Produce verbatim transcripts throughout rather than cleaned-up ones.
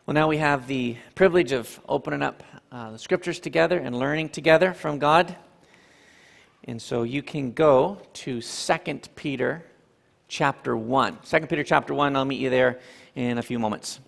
Well, now we have the privilege of opening up uh, the scriptures together and learning together from God. And so you can go to Second Peter chapter one. Second Peter chapter one, I'll meet you there in a few moments.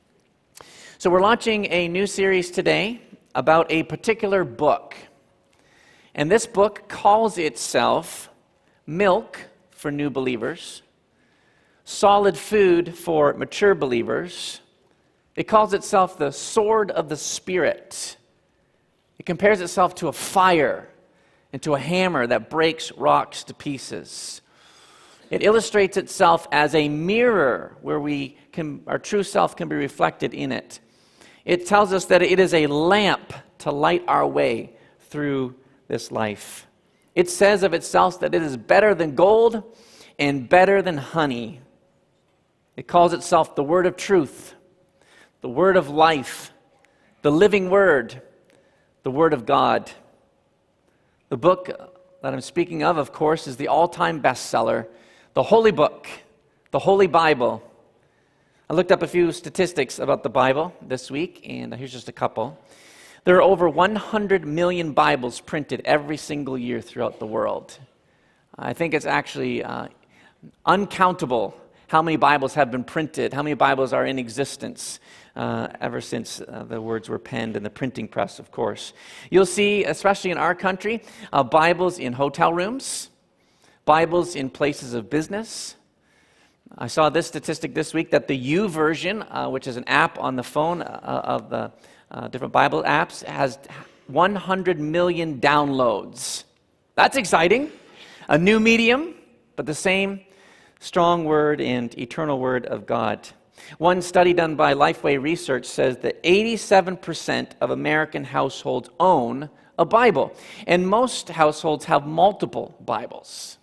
So we're launching a new series today about a particular book. And this book calls itself Milk for New Believers, Solid Food for Mature Believers. It calls itself the Sword of the Spirit. It compares itself to a fire and to a hammer that breaks rocks to pieces. It illustrates itself as a mirror where we can, our true self can be reflected in it. It tells us that it is a lamp to light our way through this life. It says of itself that it is better than gold and better than honey. It calls itself the Word of Truth, the Word of Life, the Living Word, the Word of God. The book that I'm speaking of, of course, is the all-time bestseller, the Holy Book, the Holy Bible. I looked up a few statistics about the Bible this week, and here's just a couple. There are over one hundred million Bibles printed every single year throughout the world. I think it's actually uh, uncountable how many Bibles have been printed, how many Bibles are in existence uh, ever since uh, the words were penned in the printing press, of course. You'll see, especially in our country, uh, Bibles in hotel rooms, Bibles in places of business. I saw this statistic this week that the YouVersion, uh, which is an app on the phone uh, of the uh, different Bible apps, has one hundred million downloads. That's exciting. A new medium, but the same strong word and eternal word of God. One study done by Lifeway Research says that eighty-seven percent of American households own a Bible, and most households have multiple Bibles.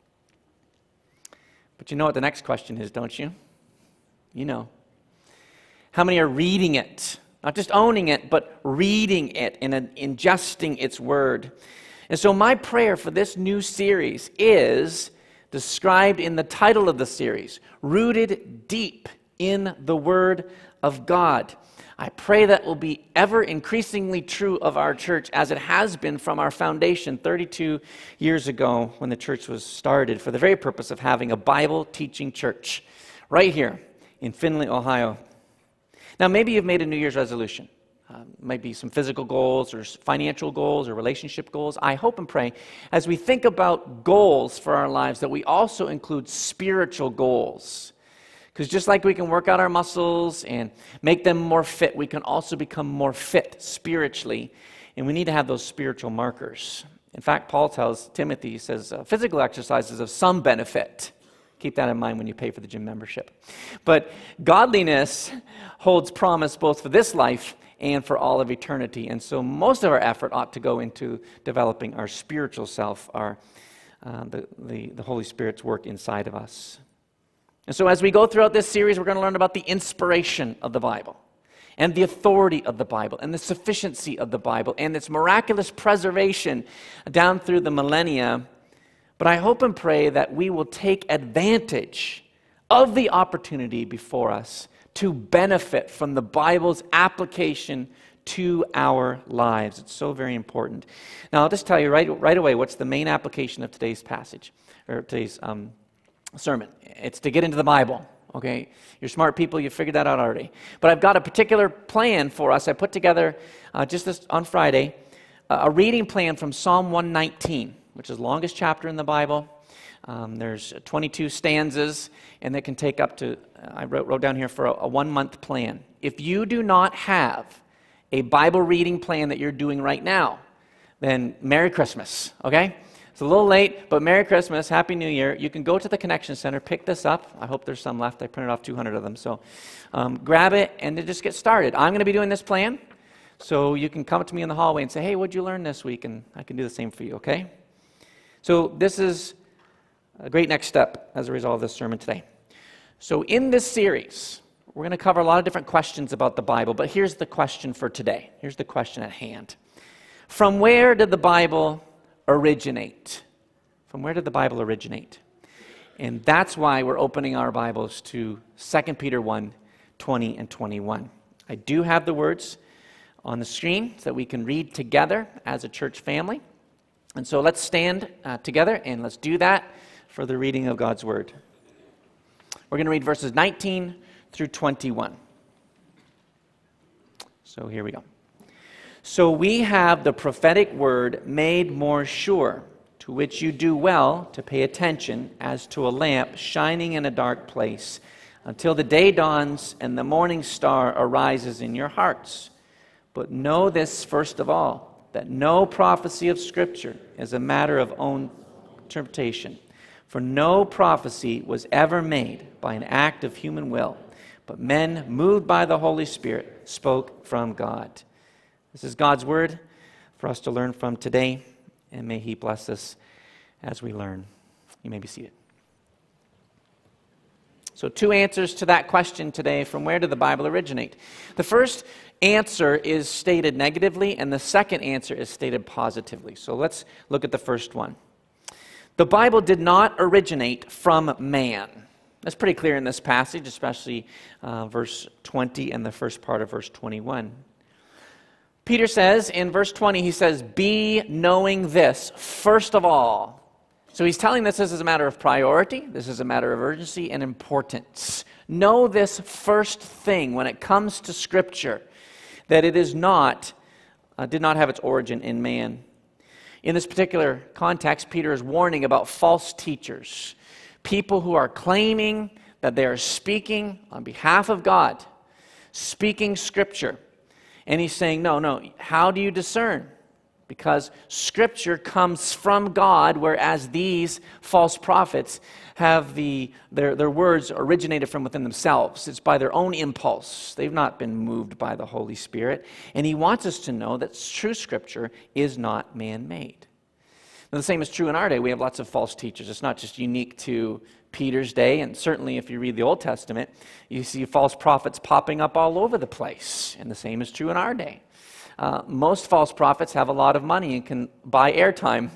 But you know what the next question is, don't you? You know. How many are reading it? Not just owning it, but reading it and ingesting its word. And so my prayer for this new series is described in the title of the series, Rooted Deep in the Word of God. I pray that will be ever increasingly true of our church as it has been from our foundation thirty-two years ago when the church was started for the very purpose of having a Bible-teaching church right here in Findlay, Ohio. Now, maybe you've made a New Year's resolution. Uh, might be some physical goals or financial goals or relationship goals. I hope and pray as we think about goals for our lives that we also include spiritual goals. Because just like we can work out our muscles and make them more fit, we can also become more fit spiritually. And we need to have those spiritual markers. In fact, Paul tells Timothy, he says, uh, physical exercise is of some benefit. Keep that in mind when you pay for the gym membership. But godliness holds promise both for this life and for all of eternity. And so most of our effort ought to go into developing our spiritual self, our uh, the, the, the Holy Spirit's work inside of us. And so as we go throughout this series, we're going to learn about the inspiration of the Bible and the authority of the Bible and the sufficiency of the Bible and its miraculous preservation down through the millennia. But I hope and pray that we will take advantage of the opportunity before us to benefit from the Bible's application to our lives. It's so very important. Now, I'll just tell you right, right away what's the main application of today's passage, or today's um, sermon. It's to get into the Bible, okay? You're smart people, you figured that out already. But I've got a particular plan for us. I put together, uh, just this, on Friday, uh, a reading plan from Psalm one nineteen, which is the longest chapter in the Bible. Um, there's twenty-two stanzas, and they can take up to, I wrote, wrote down here for a, a one-month plan. If you do not have a Bible reading plan that you're doing right now, then Merry Christmas, okay? It's a little late, but Merry Christmas, Happy New Year. You can go to the Connection Center, pick this up. I hope there's some left. I printed off two hundred of them, so um, grab it and then just get started. I'm going to be doing this plan, so you can come to me in the hallway and say, hey, what'd you learn this week? And I can do the same for you, okay? So this is a great next step as a result of this sermon today. So in this series, we're going to cover a lot of different questions about the Bible, but here's the question for today. Here's the question at hand. From where did the Bible originate? From where did the Bible originate? And that's why we're opening our Bibles to Second Peter one, twenty and twenty-one. I do have the words on the screen so that we can read together as a church family. And so let's stand uh, together and let's do that for the reading of God's Word. We're going to read verses nineteen through twenty-one. So here we go. So we have the prophetic word made more sure, to which you do well to pay attention as to a lamp shining in a dark place, until the day dawns and the morning star arises in your hearts. But know this first of all, that no prophecy of Scripture is a matter of own interpretation. For no prophecy was ever made by an act of human will, but men moved by the Holy Spirit spoke from God. This is God's word for us to learn from today, and may He bless us as we learn. You may be seated. So two answers to that question today: from where did the Bible originate? The first answer is stated negatively, and the second answer is stated positively. So let's look at the first one. The Bible did not originate from man. That's pretty clear in this passage, especially uh, verse twenty and the first part of verse twenty-one. Peter says in verse twenty, he says, be knowing this first of all. So he's telling us this is a matter of priority, this is a matter of urgency and importance. Know this first thing when it comes to Scripture, that it is not, uh, did not have its origin in man. In this particular context, Peter is warning about false teachers, people who are claiming that they are speaking on behalf of God, speaking Scripture. And he's saying, no, no, how do you discern? Because Scripture comes from God, whereas these false prophets have the their, their words originated from within themselves. It's by their own impulse. They've not been moved by the Holy Spirit. And he wants us to know that true Scripture is not man-made. Now, the same is true in our day. We have lots of false teachers. It's not just unique to Peter's day, and certainly if you read the Old Testament, you see false prophets popping up all over the place. And the same is true in our day. Uh, most false prophets have a lot of money and can buy airtime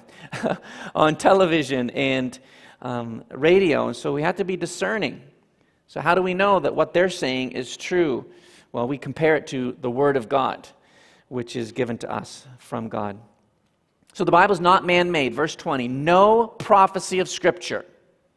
on television and um, radio, and so we have to be discerning. So how do we know that what they're saying is true? Well, we compare it to the Word of God, which is given to us from God. So the Bible is not man-made. Verse twenty, no prophecy of Scripture.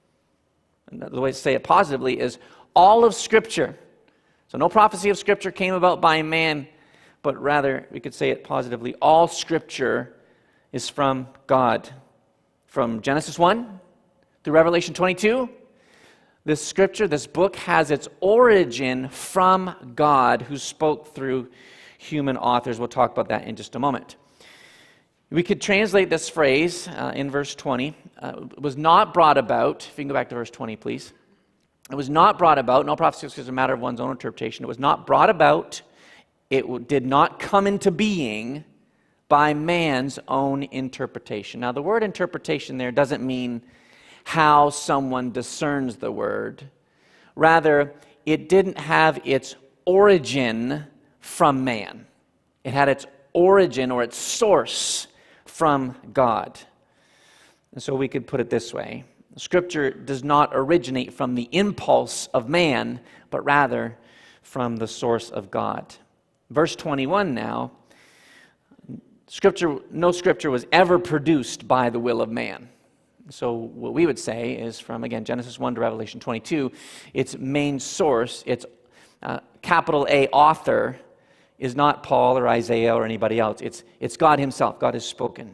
And the way to say it positively is all of Scripture. So no prophecy of Scripture came about by man, but rather, we could say it positively, all Scripture is from God. From Genesis one through Revelation twenty-two, this Scripture, this book, has its origin from God, who spoke through human authors. We'll talk about that in just a moment. We could translate this phrase uh, in verse twenty. Uh, it was not brought about, if you can go back to verse twenty, please. It was not brought about, no prophecy is a matter of one's own interpretation. It was not brought about, it did not come into being by man's own interpretation. Now, the word interpretation there doesn't mean how someone discerns the word. Rather, it didn't have its origin from man. It had its origin or its source from God. And so we could put it this way. Scripture does not originate from the impulse of man, but rather from the source of God. Verse twenty-one now, Scripture, no Scripture was ever produced by the will of man. So what we would say is from, again, Genesis one to Revelation twenty-two, its main source, its uh, capital A author, is not Paul or Isaiah or anybody else. It's, it's God himself. God has spoken.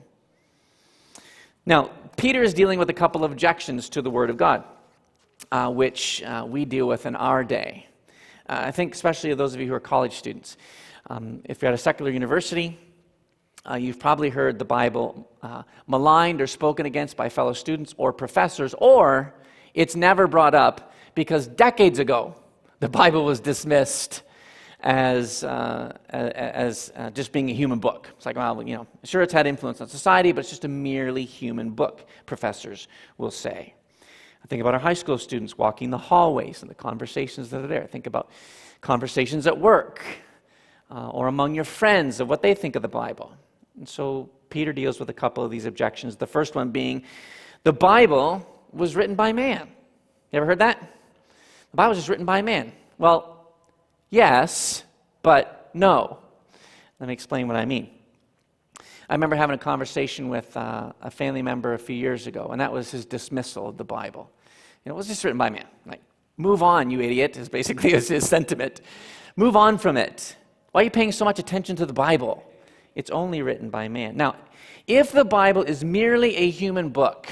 Now, Peter is dealing with a couple of objections to the Word of God, uh, which uh, we deal with in our day. Uh, I think especially of those of you who are college students. Um, if you're at a secular university, uh, you've probably heard the Bible uh, maligned or spoken against by fellow students or professors, or it's never brought up because decades ago the Bible was dismissed as uh, as uh, just being a human book. It's like, well, you know, sure, it's had influence on society, but it's just a merely human book, professors will say. I think about our high school students walking the hallways and the conversations that are there. Think about conversations at work uh, or among your friends of what they think of the Bible. And so Peter deals with a couple of these objections. The first one being, the Bible was written by man. You ever heard that? The Bible was just written by man. Well, yes, but no. Let me explain what I mean. I remember having a conversation with uh, a family member a few years ago, and that was his dismissal of the Bible. You know, it was just written by man. Like, move on, you idiot, is basically his, his sentiment. Move on from it. Why are you paying so much attention to the Bible? It's only written by man. Now, if the Bible is merely a human book,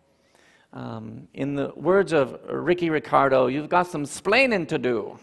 um, in the words of Ricky Ricardo, you've got some splaining to do.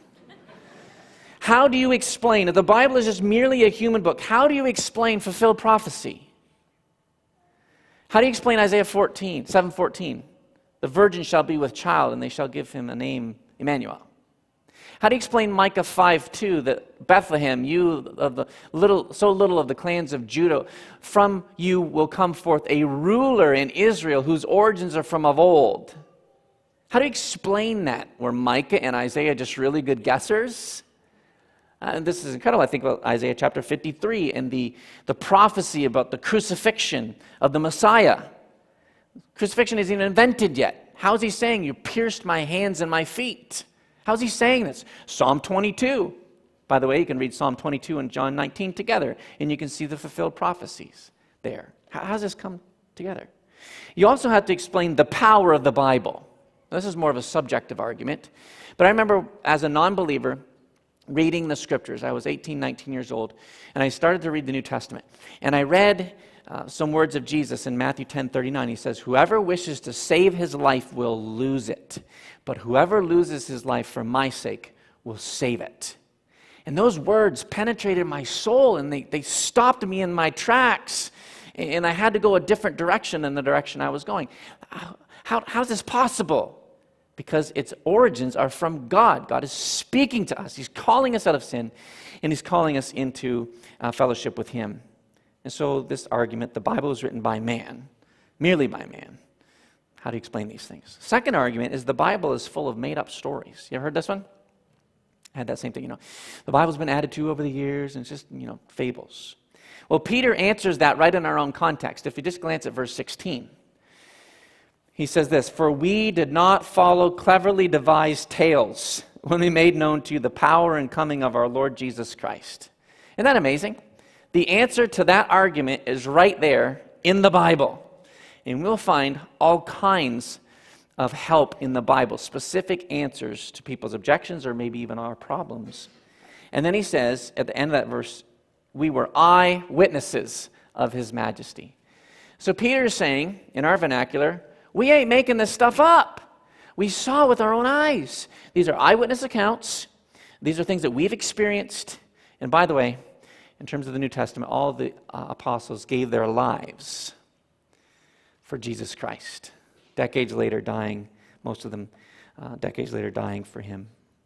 How do you explain, if the Bible is just merely a human book, how do you explain fulfilled prophecy? How do you explain Isaiah fourteen, seven fourteen? The virgin shall be with child, and they shall give him a name, Emmanuel. How do you explain Micah five two, that Bethlehem, you of the little, so little of the clans of Judah, from you will come forth a ruler in Israel whose origins are from of old? How do you explain that? Were Micah and Isaiah just really good guessers? Uh, and this is incredible. I think about Isaiah chapter fifty-three and the, the prophecy about the crucifixion of the Messiah. Crucifixion isn't even invented yet. How is he saying, you pierced my hands and my feet? How's he saying this? Psalm twenty-two. By the way, you can read Psalm twenty-two and John nineteen together, and you can see the fulfilled prophecies there. How, how does this come together? You also have to explain the power of the Bible. This is more of a subjective argument. But I remember as a non-believer reading the scriptures. I was eighteen, nineteen years old, and I started to read the New Testament. And I read uh, some words of Jesus in Matthew ten thirty-nine. He says, whoever wishes to save his life will lose it, but whoever loses his life for my sake will save it. And those words penetrated my soul, and they, they stopped me in my tracks, and I had to go a different direction than the direction I was going. How, how, how is this possible? Because its origins are from God. God is speaking to us. He's calling us out of sin, and he's calling us into uh, fellowship with him. And so this argument, the Bible is written by man, merely by man. How do you explain these things? Second argument is the Bible is full of made-up stories. You ever heard this one? I had that same thing, you know. The Bible's been added to over the years, and it's just, you know, fables. Well, Peter answers that right in our own context. If you just glance at verse sixteen. He says this, for we did not follow cleverly devised tales when we made known to you the power and coming of our Lord Jesus Christ. Isn't that amazing? The answer to that argument is right there in the Bible. And we'll find all kinds of help in the Bible, specific answers to people's objections or maybe even our problems. And then he says at the end of that verse, we were eyewitnesses of his majesty. So Peter is saying, in our vernacular, we ain't making this stuff up. We saw with our own eyes. These are eyewitness accounts. These are things that we've experienced. And by the way, in terms of the New Testament, all the uh, apostles gave their lives for Jesus Christ. Decades later dying, most of them uh, decades later dying for him.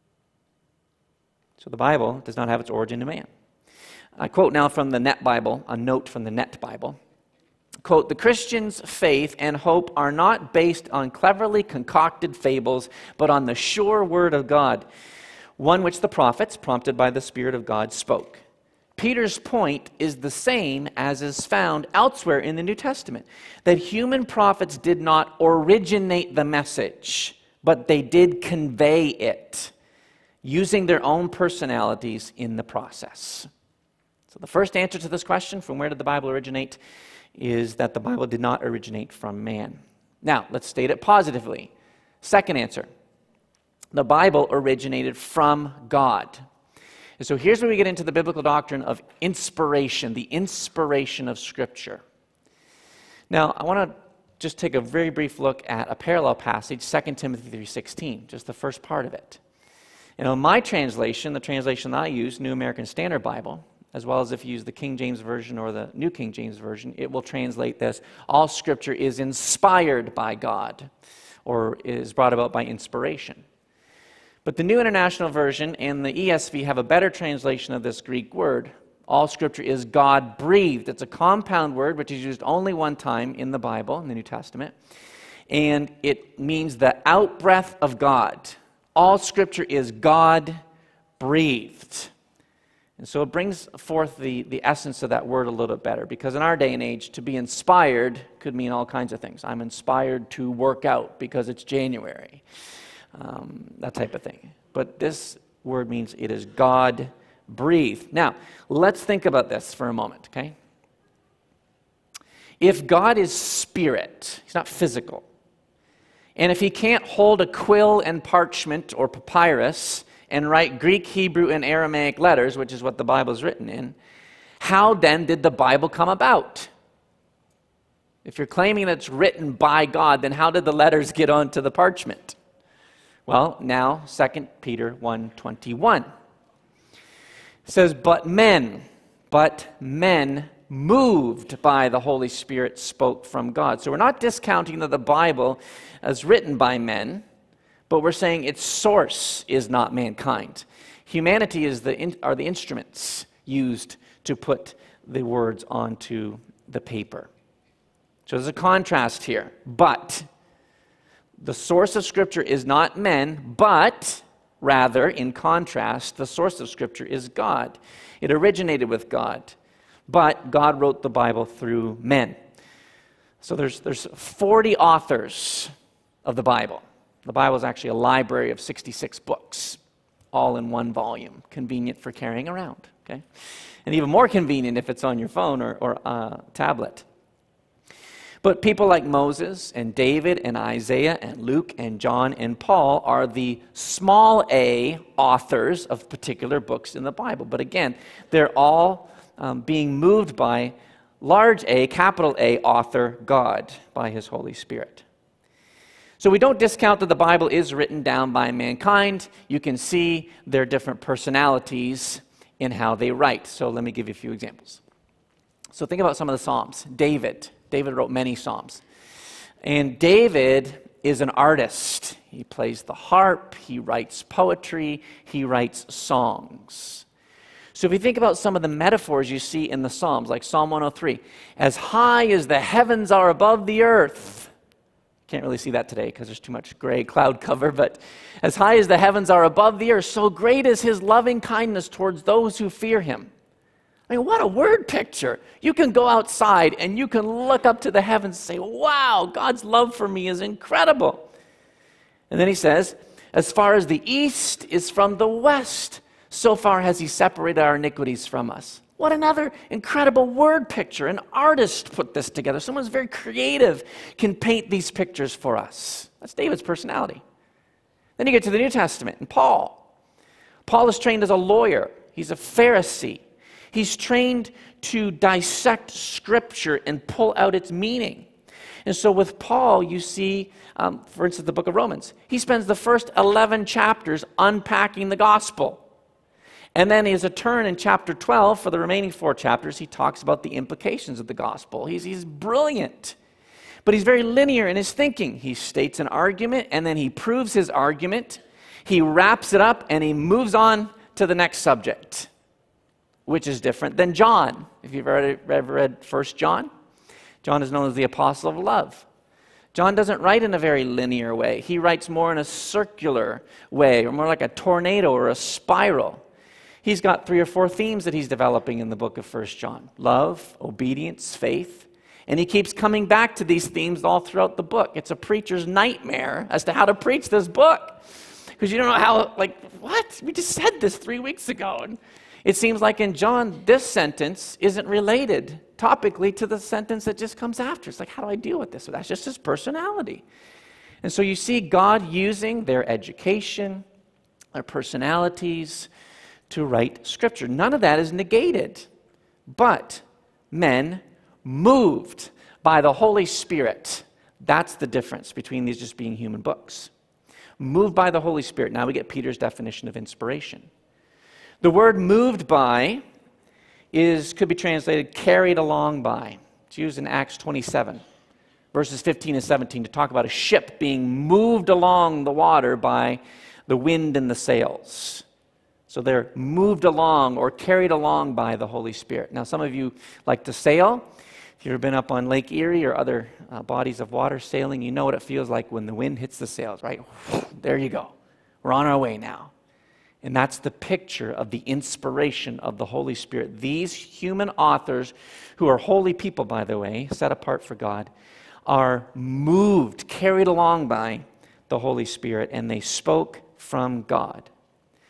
So the Bible does not have its origin in man. I quote now from the Net Bible, a note from the Net Bible. Quote, the Christian's faith and hope are not based on cleverly concocted fables, but on the sure word of God, one which the prophets, prompted by the Spirit of God, spoke. Peter's point is the same as is found elsewhere in the New Testament, that human prophets did not originate the message, but they did convey it, using their own personalities in the process. So the first answer to this question, from where did the Bible originate, is that the Bible did not originate from man. Now, let's state it positively. Second answer, the Bible originated from God. And so here's where we get into the biblical doctrine of inspiration, the inspiration of Scripture. Now, I want to just take a very brief look at a parallel passage, Second Timothy three sixteen, just the first part of it. And on my translation, the translation that I use, New American Standard Bible, as well as if you use the King James Version or the New King James Version, it will translate this, all Scripture is inspired by God, or is brought about by inspiration. But the New International Version and the E S V have a better translation of this Greek word. All Scripture is God-breathed. It's a compound word which is used only one time in the Bible, in the New Testament, and it means the outbreath of God. All Scripture is God-breathed. And so it brings forth the, the essence of that word a little bit better, because in our day and age, to be inspired could mean all kinds of things. I'm inspired to work out because it's January, um, that type of thing. But this word means it is God breathed. Now, let's think about this for a moment, okay? If God is spirit, he's not physical, and if he can't hold a quill and parchment or papyrus and write Greek, Hebrew, and Aramaic letters, which is what the Bible is written in, how then did the Bible come about? If you're claiming that it's written by God, then how did the letters get onto the parchment? Well, now, Second Peter one twenty-one says, but men, but men moved by the Holy Spirit spoke from God. So we're not discounting that the Bible is written by men, but we're saying its source is not mankind. Humanity is the in, are the instruments used to put the words onto the paper. So there's a contrast here. But the source of Scripture is not men, but rather, in contrast, the source of Scripture is God. It originated with God, but God wrote the Bible through men. So there's, there's forty authors of the Bible. The Bible is actually a library of sixty-six books, all in one volume, convenient for carrying around, okay? And even more convenient if it's on your phone or, or uh, tablet. But people like Moses and David and Isaiah and Luke and John and Paul are the small a authors of particular books in the Bible. But again, they're all um, being moved by large A, capital A, author God, by his Holy Spirit. So we don't discount that the Bible is written down by mankind. You can see their different personalities in how they write. So let me give you a few examples. So think about some of the Psalms. David. David wrote many Psalms. And David is an artist. He plays the harp, he writes poetry, he writes songs. So if you think about some of the metaphors you see in the Psalms, like Psalm one oh three, as high as the heavens are above the earth. Can't really see that today because there's too much gray cloud cover, but as high as the heavens are above the earth, so great is his loving kindness towards those who fear him. I mean, what a word picture. You can go outside and you can look up to the heavens and say, wow, God's love for me is incredible. And then he says, as far as the east is from the west, so far has he separated our iniquities from us. What another incredible word picture. An artist put this together. Someone who's very creative can paint these pictures for us. That's David's personality. Then you get to the New Testament and Paul. Paul is trained as a lawyer. He's a Pharisee. He's trained to dissect Scripture and pull out its meaning. And so with Paul, you see, um, for instance, the book of Romans. He spends the first eleven chapters unpacking the gospel. And then he has a turn in chapter twelve. For the remaining four chapters, he talks about the implications of the gospel. He's, he's brilliant. But he's very linear in his thinking. He states an argument, and then he proves his argument. He wraps it up, and he moves on to the next subject, which is different than John. If you've ever read, read First John, John is known as the apostle of love. John doesn't write in a very linear way. He writes more in a circular way, or more like a tornado or a spiral. He's got three or four themes that he's developing in the book of First John. Love, obedience, faith. And he keeps coming back to these themes all throughout the book. It's a preacher's nightmare as to how to preach this book. Because you don't know how, like, what? We just said this three weeks ago. And it seems like in John, this sentence isn't related topically to the sentence that just comes after. It's like, how do I deal with this? So that's just his personality. And so you see God using their education, their personalities to write Scripture. None of that is negated. But men moved by the Holy Spirit. That's the difference between these just being human books. Moved by the Holy Spirit. Now we get Peter's definition of inspiration. The word moved by is could be translated carried along by. It's used in Acts twenty-seven, verses fifteen and seventeen, to talk about a ship being moved along the water by the wind and the sails. So they're moved along or carried along by the Holy Spirit. Now some of you like to sail. If you've ever been up on Lake Erie or other uh, bodies of water sailing, you know what it feels like when the wind hits the sails, right? There you go. We're on our way now. And that's the picture of the inspiration of the Holy Spirit. These human authors, who are holy people, by the way, set apart for God, are moved, carried along by the Holy Spirit, and they spoke from God.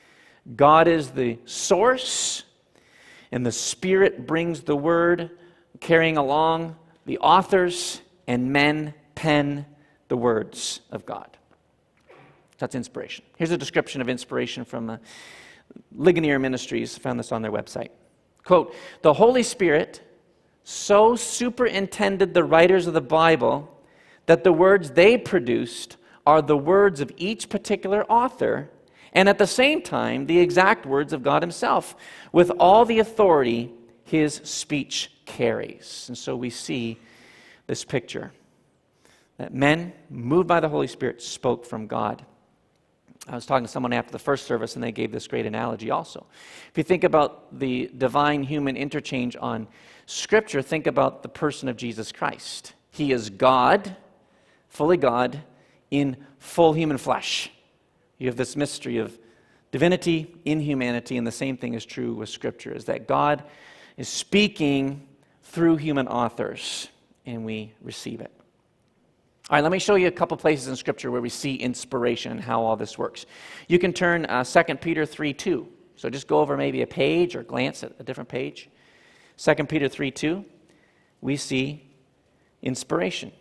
God is the source, and the Spirit brings the Word, carrying along the authors, and men pen the words of God. That's inspiration. Here's a description of inspiration from uh, Ligonier Ministries. I found this on their website. Quote, "The Holy Spirit so superintended the writers of the Bible that the words they produced are the words of each particular author, and at the same time, the exact words of God himself, with all the authority his speech carries." And so we see this picture that men, moved by the Holy Spirit, spoke from God. I was talking to someone after the first service, and they gave this great analogy also. If you think about the divine-human interchange on Scripture, think about the person of Jesus Christ. He is God, fully God, in full human flesh. You have this mystery of divinity in humanity, and the same thing is true with Scripture, is that God is speaking through human authors, and we receive it. All right, let me show you a couple places in Scripture where we see inspiration and how all this works. You can turn uh, Second Peter three two. So just go over maybe a page or glance at a different page. Second Peter three two, we see inspiration.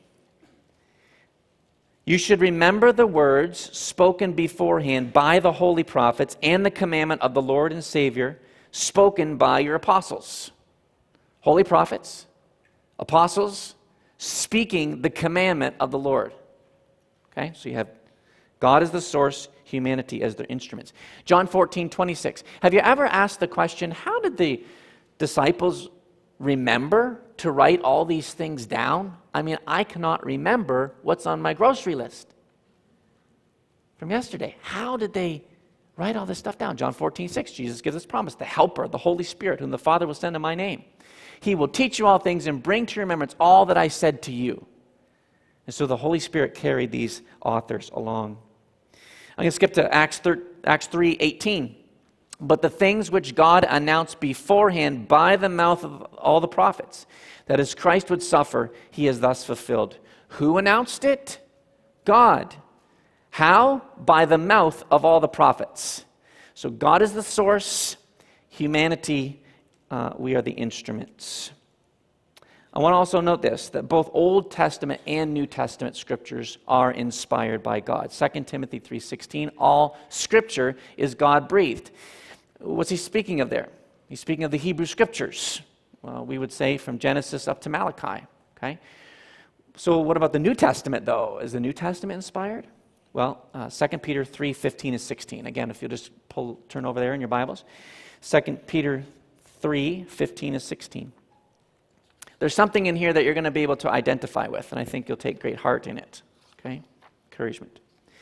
"You should remember the words spoken beforehand by the holy prophets and the commandment of the Lord and Savior spoken by your apostles." Holy prophets, apostles, speaking the commandment of the Lord. Okay, so you have God as the source, humanity as their instruments. John fourteen twenty-six. Have you ever asked the question, how did the disciples remember to write all these things down? I mean, I cannot remember what's on my grocery list from yesterday. How did they write all this stuff down? John fourteen six, Jesus gives us promise, the Helper, the Holy Spirit, whom the Father will send in my name. He will teach you all things and bring to your remembrance all that I said to you. And so the Holy Spirit carried these authors along. I'm going to skip to Acts three eighteen. "But the things which God announced beforehand by the mouth of all the prophets, that as Christ would suffer, he has thus fulfilled." Who announced it? God. How? By the mouth of all the prophets. So God is the source, humanity, uh, we are the instruments. I want to also note this, that both Old Testament and New Testament scriptures are inspired by God. Second Timothy three sixteen, all scripture is God-breathed. What's he speaking of there? He's speaking of the Hebrew scriptures. Well, we would say from Genesis up to Malachi. Okay. So what about the New Testament, though? Is the New Testament inspired? Well, uh, Second Peter three fifteen and sixteen. Again, if you'll just pull, turn over there in your Bibles. Second Peter three fifteen and sixteen. There's something in here that you're going to be able to identify with, and I think you'll take great heart in it. Okay? Encouragement.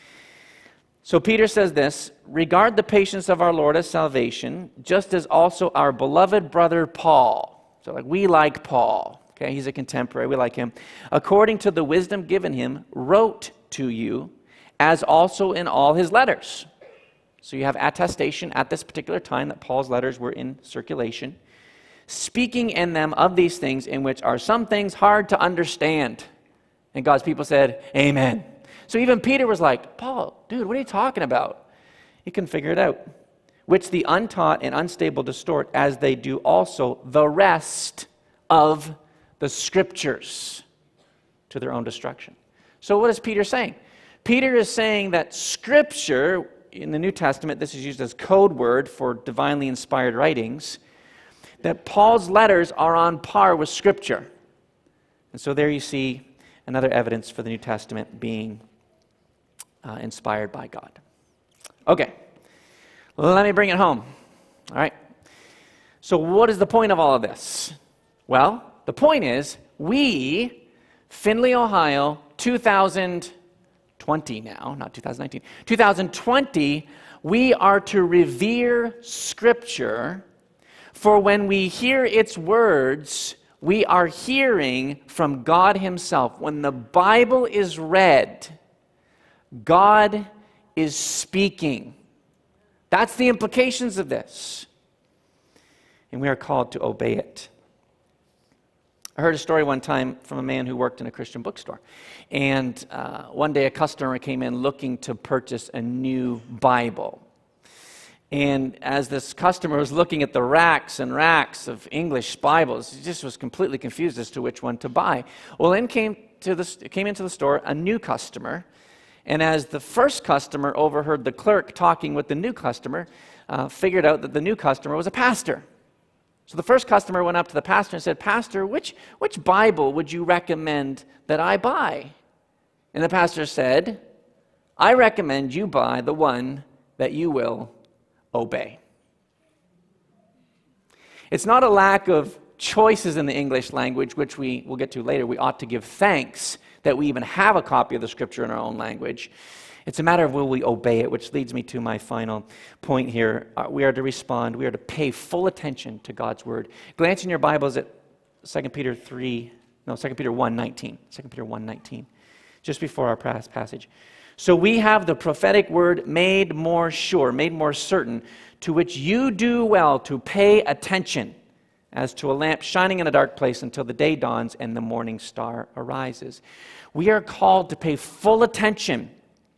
So Peter says this, "Regard the patience of our Lord as salvation, just as also our beloved brother Paul." So like we like Paul. Okay, he's a contemporary, we like him. "According to the wisdom given him, wrote to you, as also in all his letters." So you have attestation at this particular time that Paul's letters were in circulation. "Speaking in them of these things, in which are some things hard to understand." And God's people said, "Amen." So even Peter was like, "Paul, dude, what are you talking about?" He couldn't figure it out. "Which the untaught and unstable distort, as they do also the rest of the scriptures, to their own destruction." So what is Peter saying? Peter is saying that scripture, in the New Testament, this is used as code word for divinely inspired writings, that Paul's letters are on par with scripture. And so there you see another evidence for the New Testament being uh, inspired by God. Okay, let me bring it home. All right. So what is the point of all of this? Well, the point is, we, Findlay, Ohio, two thousand twenty now, not two thousand nineteen, two thousand twenty, we are to revere Scripture, for when we hear its words, we are hearing from God himself. When the Bible is read, God is speaking. That's the implications of this. And we are called to obey it. I heard a story one time from a man who worked in a Christian bookstore. And uh, one day a customer came in looking to purchase a new Bible. And as this customer was looking at the racks and racks of English Bibles, he just was completely confused as to which one to buy. Well, in came to the came into the store a new customer, and as the first customer overheard the clerk talking with the new customer, uh, figured out that the new customer was a pastor. So the first customer went up to the pastor and said, "Pastor, which which Bible would you recommend that I buy?" And the pastor said, "I recommend you buy the one that you will obey." It's not a lack of choices in the English language, which we will get to later. We ought to give thanks that we even have a copy of the Scripture in our own language. It's a matter of will we obey it, which leads me to my final point here. Uh, we are to respond. We are to pay full attention to God's Word. Glance in your Bibles at Second Peter three, no, Second Peter one nineteen. Second Peter one nineteen, just before our passage. "So we have the prophetic word made more sure, made more certain, to which you do well to pay attention, as to a lamp shining in a dark place until the day dawns and the morning star arises." We are called to pay full attention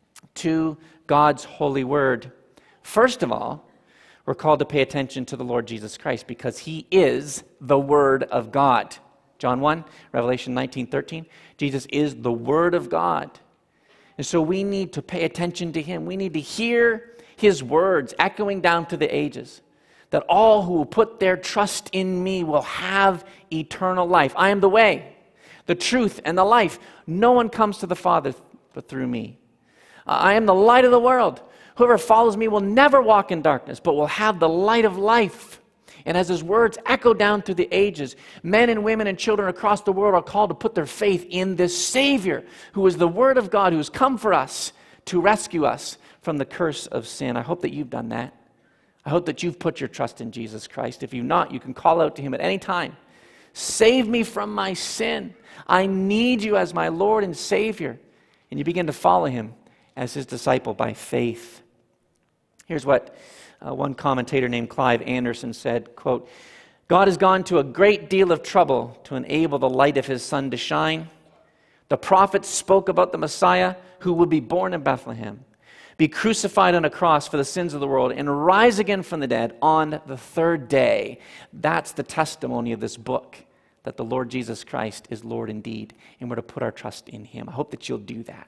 to God's holy word. First of all, we're called to pay attention to the Lord Jesus Christ because he is the Word of God. John one, Revelation nineteen thirteen, Jesus is the Word of God. And so we need to pay attention to him. We need to hear his words echoing down through the ages, that all who will put their trust in me will have eternal life. I am the way, the truth, and the life. No one comes to the Father but through me. I am the light of the world. Whoever follows me will never walk in darkness, but will have the light of life. And as his words echo down through the ages, men and women and children across the world are called to put their faith in this Savior, who is the Word of God, who has come for us to rescue us from the curse of sin. I hope that you've done that. I hope that you've put your trust in Jesus Christ. If you've not, you can call out to him at any time. Save me from my sin. I need you as my Lord and Savior. And you begin to follow him as his disciple by faith. Here's what uh, one commentator named Clive Anderson said, quote, "God has gone to a great deal of trouble to enable the light of his Son to shine. The prophets spoke about the Messiah who would be born in Bethlehem, be crucified on a cross for the sins of the world, and rise again from the dead on the third day." That's the testimony of this book, that the Lord Jesus Christ is Lord indeed, and we're to put our trust in him. I hope that you'll do that.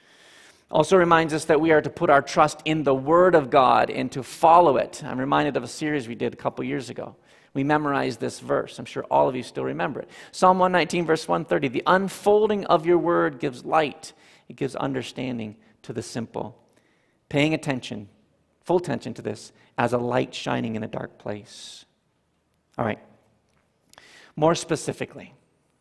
Also reminds us that we are to put our trust in the Word of God and to follow it. I'm reminded of a series we did a couple years ago. We memorized this verse. I'm sure all of you still remember it. Psalm one nineteen, verse one thirty, "The unfolding of your word gives light. It gives understanding to the simple." Paying attention, full attention to this, as a light shining in a dark place. All right. More specifically,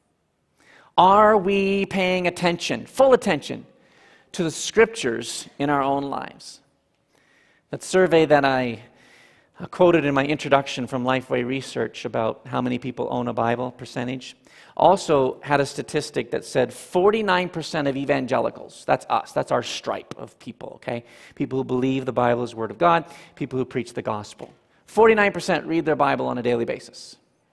are we paying attention, full attention, to the Scriptures in our own lives? That survey that I quoted in my introduction from Lifeway Research about how many people own a Bible, percentage, also had a statistic that said forty-nine percent of evangelicals, that's us, that's our stripe of people, okay? People who believe the Bible is the Word of God, people who preach the gospel. forty-nine percent read their Bible on a daily basis.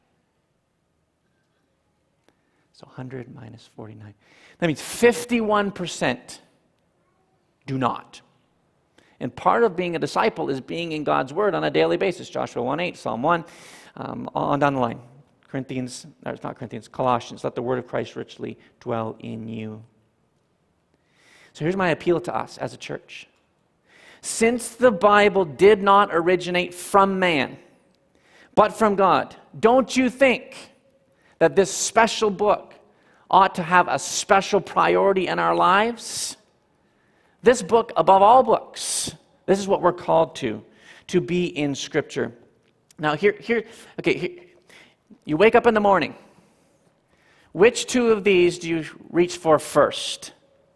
So one hundred minus forty-nine. That means fifty-one percent do not. And part of being a disciple is being in God's Word on a daily basis. Joshua one eight, Psalm one, um, on down the line. Corinthians, no, it's not Corinthians, Colossians, "Let the word of Christ richly dwell in you." So here's my appeal to us as a church. Since the Bible did not originate from man, but from God, don't you think that this special book ought to have a special priority in our lives? This book, above all books, this is what we're called to, to be in Scripture. Now, here, here, okay, here, you wake up in the morning. Which two of these do you reach for first?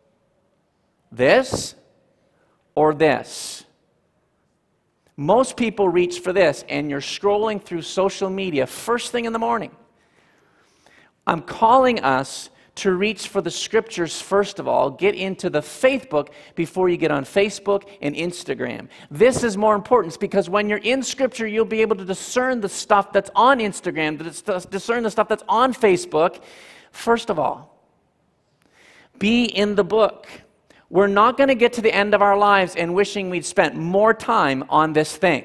This or this? Most people reach for this, and you're scrolling through social media first thing in the morning. I'm calling us to reach for the Scriptures first of all. Get into the faith book before you get on Facebook and Instagram. This is more important because when you're in Scripture, you'll be able to discern the stuff that's on Instagram, discern the stuff that's on Facebook. First of all, be in the book. We're not going to get to the end of our lives and wishing we'd spent more time on this thing.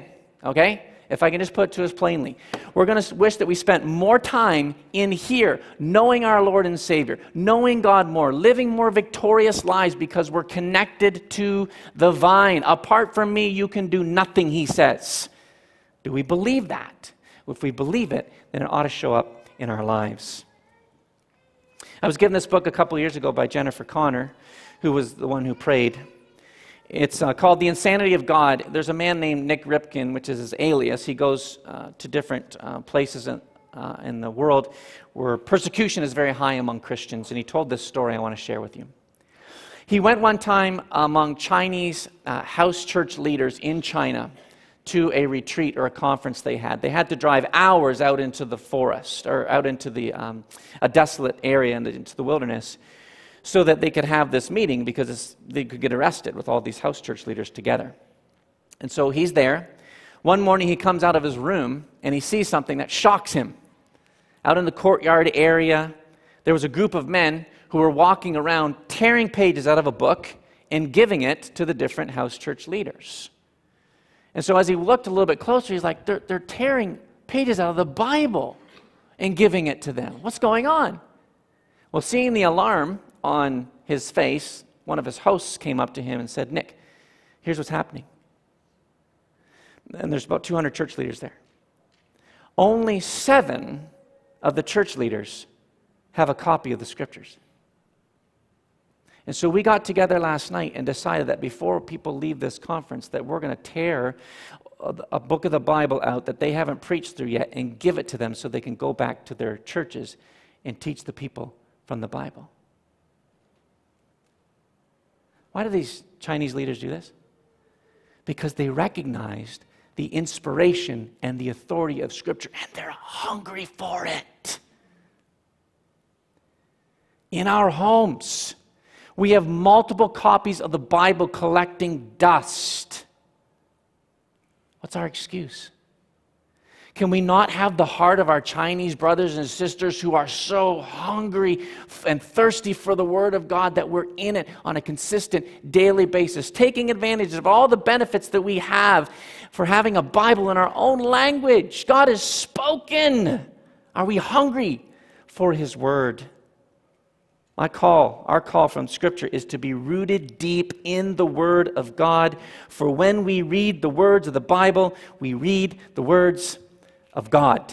okay? If I can just put it to us plainly. We're going to wish that we spent more time in here, knowing our Lord and Savior, knowing God more, living more victorious lives because we're connected to the vine. Apart from me, you can do nothing, he says. Do we believe that? If we believe it, then it ought to show up in our lives. I was given this book a couple years ago by Jennifer Connor, who was the one who prayed. It's uh, called The Insanity of God. There's a man named Nick Ripken, which is his alias. He goes uh, to different uh, places in, uh, in the world where persecution is very high among Christians, and he told this story I want to share with you. He went one time among Chinese uh, house church leaders in China to a retreat or a conference they had. They had to drive hours out into the forest or out into the um, a desolate area and into the wilderness so that they could have this meeting because they could get arrested with all these house church leaders together. And so he's there. One morning he comes out of his room and he sees something that shocks him. Out in the courtyard area, there was a group of men who were walking around tearing pages out of a book and giving it to the different house church leaders. And so as he looked a little bit closer, he's like, they're, they're tearing pages out of the Bible and giving it to them. What's going on? Well, seeing the alarm on his face, one of his hosts came up to him and said, Nick, here's what's happening. And there's about two hundred church leaders there. Only seven of the church leaders have a copy of the scriptures. And so we got together last night and decided that before people leave this conference that we're going to tear a book of the Bible out that they haven't preached through yet and give it to them so they can go back to their churches and teach the people from the Bible. Why do these Chinese leaders do this? Because they recognized the inspiration and the authority of Scripture, and they're hungry for it. In our homes, we have multiple copies of the Bible collecting dust. What's our excuse? Can we not have the heart of our Chinese brothers and sisters who are so hungry and thirsty for the Word of God that we're in it on a consistent daily basis, taking advantage of all the benefits that we have for having a Bible in our own language? God has spoken. Are we hungry for His Word? My call, our call from Scripture is to be rooted deep in the Word of God. For when we read the words of the Bible, we read the words of God.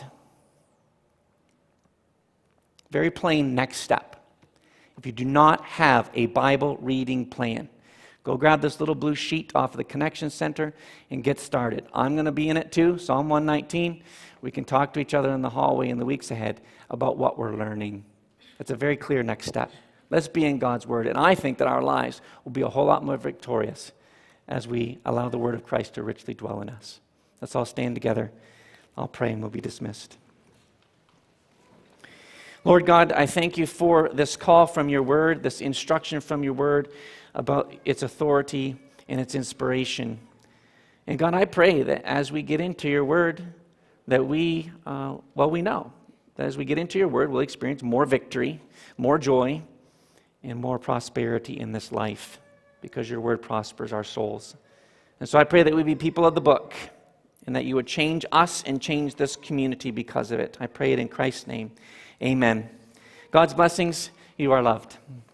Very plain next step. If you do not have a Bible reading plan, go grab this little blue sheet off of the Connection Center and get started. I'm going to be in it too, Psalm one nineteen. We can talk to each other in the hallway in the weeks ahead about what we're learning. It's a very clear next step. Let's be in God's Word. And I think that our lives will be a whole lot more victorious as we allow the Word of Christ to richly dwell in us. Let's all stand together. I'll pray and we'll be dismissed. Lord God, I thank you for this call from your Word, this instruction from your Word about its authority and its inspiration. And God, I pray that as we get into your Word, that we, uh, well, we know that as we get into your Word, we'll experience more victory, more joy, and more prosperity in this life because your Word prospers our souls. And so I pray that we be people of the book and that you would change us and change this community because of it. I pray it in Christ's name. Amen. God's blessings. You are loved.